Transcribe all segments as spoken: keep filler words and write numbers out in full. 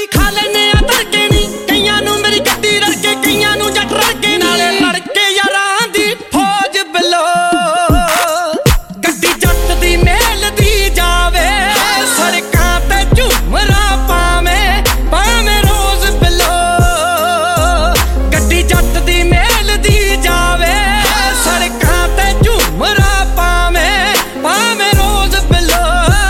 खा लेने आ तड़के नी कईयां नू मेरी गड्डी रड़के कईयां नू जट रड़के नाले लड़के यारां दी फौज बिलो गड्डी जट दी मेल दी जावे सड़कां ते झूमरा पावें पावें रोज बिलो गड्डी जट दी मेल दी जावे सड़कां ते झूमरा पावें पावें रोज बिलो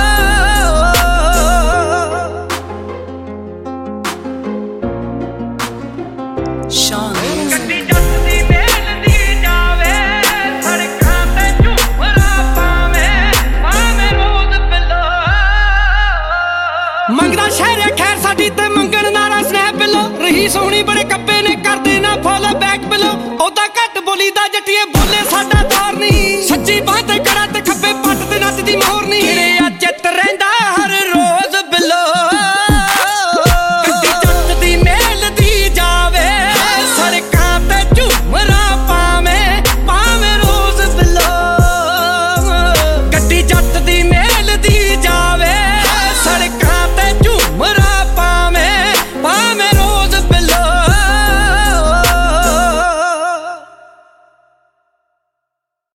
Sean गड्डी जट दी मेल दी जावे सड़कां ते झूमरा पावें पावें रोज बिलो मंगदा शहर खैर साडी ते मंगण नारा स्नैप बिलो रही सोहनी बड़े कप्पे ने कर देना फॉलो बैक बिलो ओदा घट बोली दा जट्टिए